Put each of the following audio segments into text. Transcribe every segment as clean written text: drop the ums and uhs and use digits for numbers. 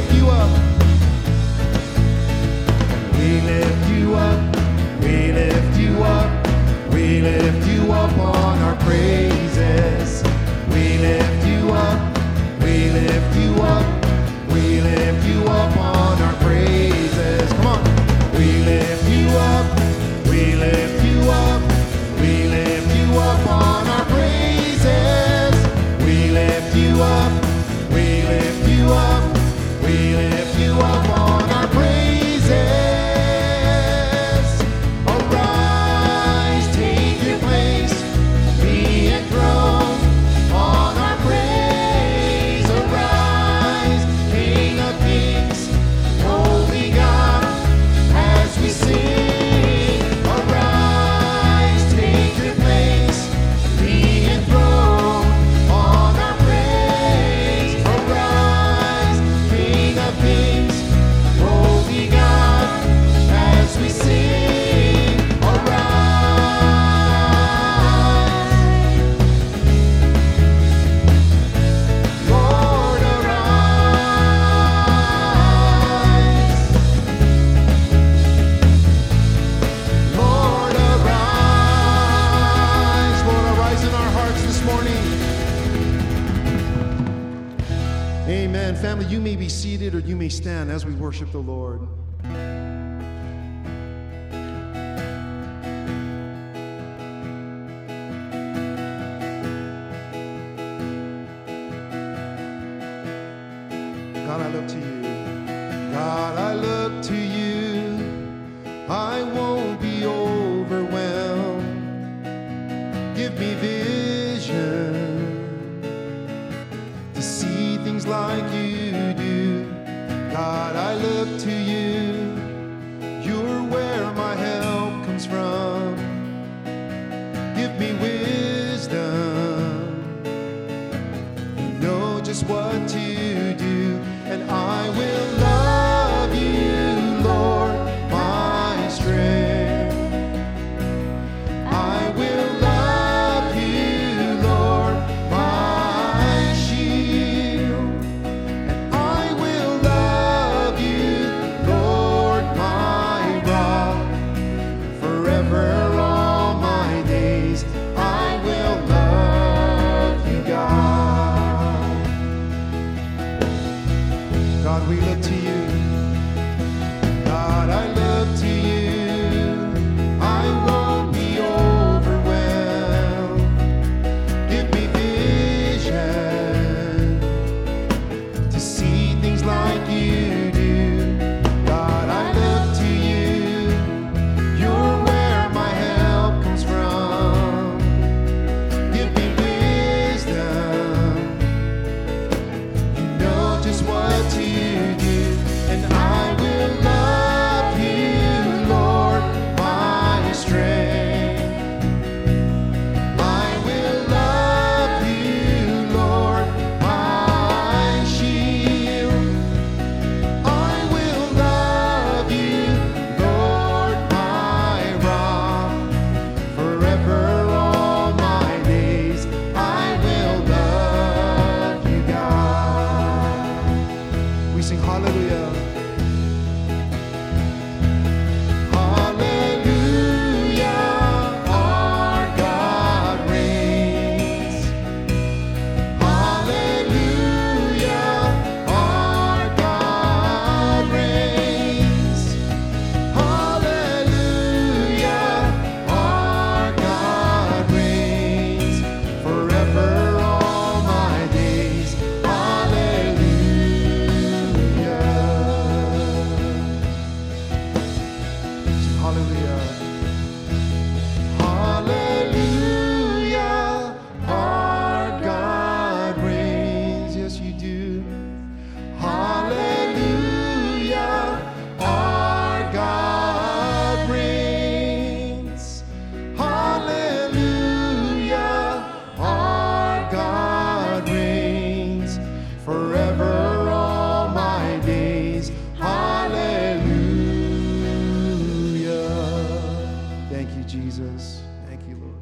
lift you up. We lift you up. We lift you up. We lift you up on our praises. We lift you up. We lift you up. We lift you up on our praises. Come on. We lift you up. We lift you up. We lift you up on our praises. We lift you up. We lift you up. We lift you up on our praises. Arise, take your place, be enthroned on our praise. Arise, King of Kings, Holy God, as we sing. Arise, take your place, be enthroned on our praise. Arise, King of Kings, Holy God, as we sing. Arise, Lord, arise. Lord, arise. Lord, arise in our hearts this morning. Amen. Family, you may be seated or you may stand as we worship the Lord. God, I look to you. God, I look to you. I won't be overwhelmed. Give me vision to see things like you do. God, I look to you. You're where my help comes from. Give me wisdom. You know just what to do, and I will love you, Lord, my strength. I will love you, Lord, my shield. And I will love you, Lord, my rock. Forever all my days, I will love you, God. God, we look to you. God, I look to you. I won't be overwhelmed. Give me vision to see things like you do. God, I look to you. You're where my help comes from. Give me wisdom. You know just what to do, and I will love you, Lord, my strength. I will love you, Lord, my shield. I will love you, Lord, my rock. Forever all my days, I will love you, God. We sing hallelujah. Hallelujah, our God reigns. Hallelujah, our God reigns. Hallelujah, our God reigns. Forever all my days. Hallelujah. Hallelujah. Hallelujah, our God reigns. Yes, you do. Hallelujah, our God reigns. Hallelujah, our God reigns. Forever all my days. Hallelujah. Thank you, Jesus. Thank you, Lord.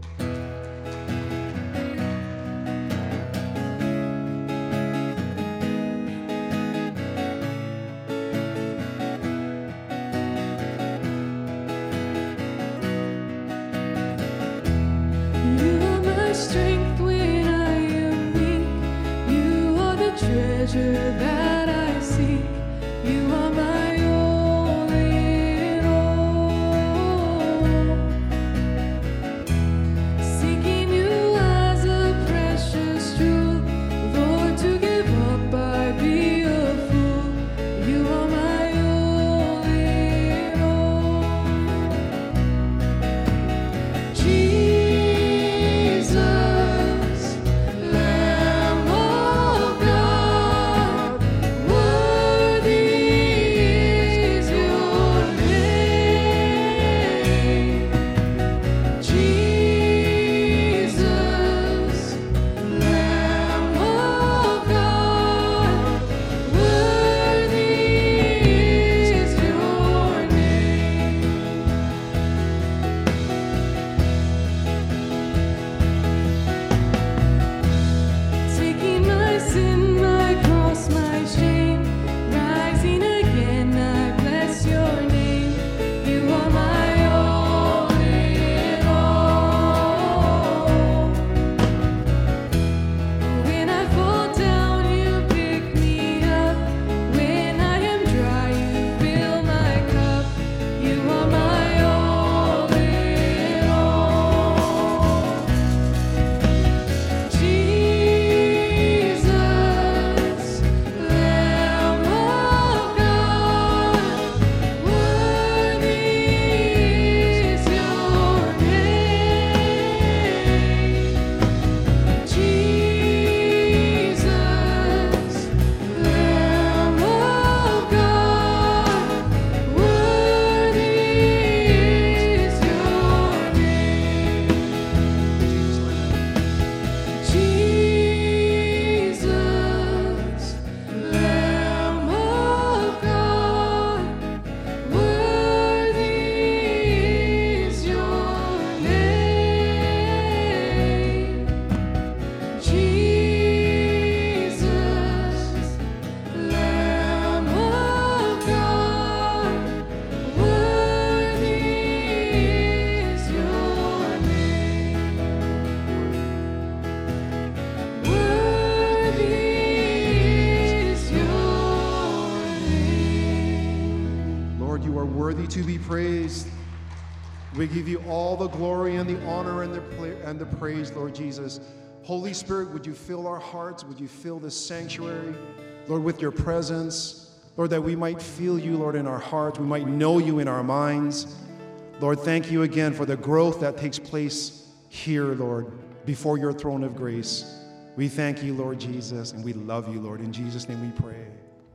Lord, you are worthy to be praised. We give you all the glory and the honor and the praise, Lord Jesus. Holy Spirit, would you fill our hearts? Would you fill this sanctuary, Lord, with your presence? Lord, that we might feel you, Lord, in our hearts. We might know you in our minds. Lord, thank you again for the growth that takes place here, Lord, before your throne of grace. We thank you, Lord Jesus, and we love you, Lord. In Jesus' name we pray.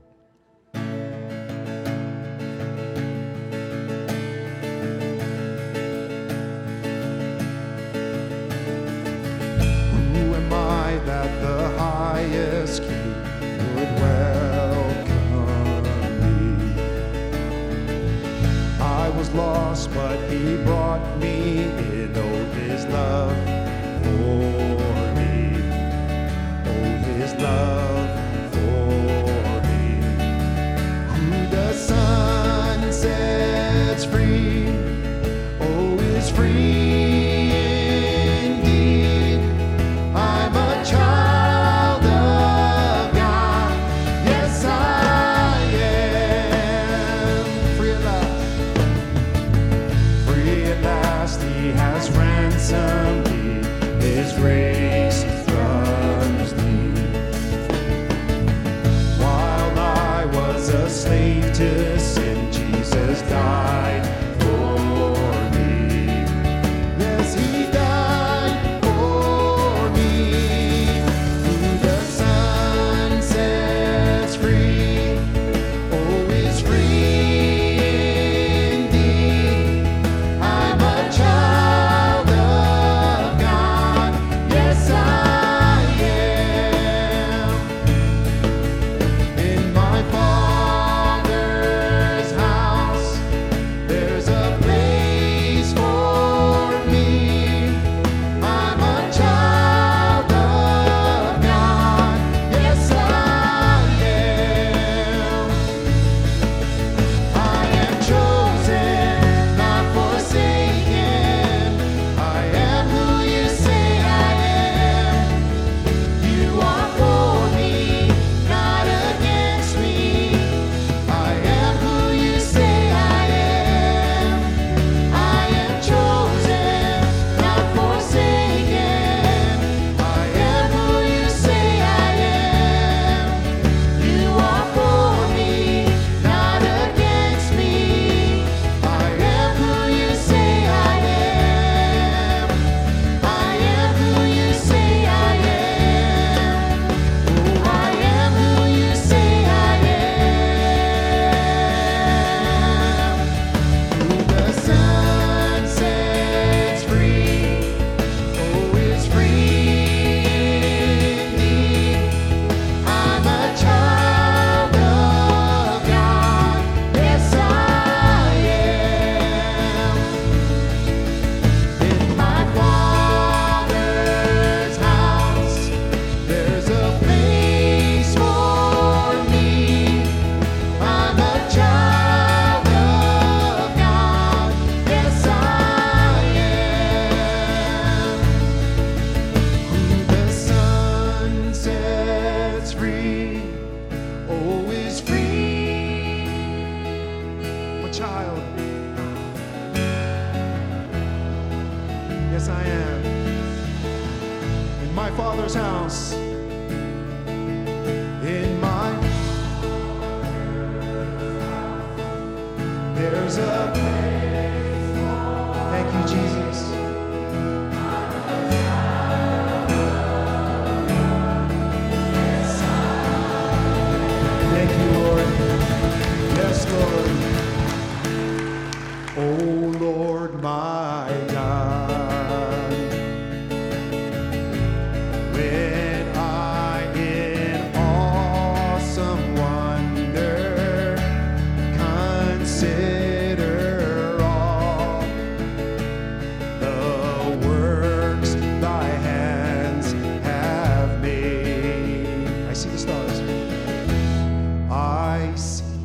Who am I that the highest King would welcome me? I was lost, but he brought me in. Oh, his love for me. Oh, his love for me. Who the Son sets free, oh, is free indeed. I'm a child of God. Yes, I am free at last. Free at last, he has ransomed me. His grace runs deep. While I was a slave to sin, Jesus died for me. Yes, he died for me. Who the Son sets free, oh, is free indeed. I'm a child of God. Yes, I am. In my Father's house, there's a place for me. I'm a child of God. Yes, I am. I am chosen, not forsaken. I am who you say I am. You are for me, not against me. I am who you say I am. I am chosen, not forsaken. I am who you say I am. You are for me, not against me. I am who you say I am. I am who you say I am. Oh, I am who you say I am. Who the Son sets free, oh, is free indeed. I'm a child of God. Yes, I am. In my Father's house, there's a place for me. I'm a child of God. Yes, I am. Who the Son sets free, oh, is free. I'm a child. Yes, I am. In my Father's house. In my there's a place. Thank you, Jesus. Thank you, Lord. Yes, Lord. Oh, Lord, my God. When I in awesome wonder consider all the works thy hands have made. I see the stars. I see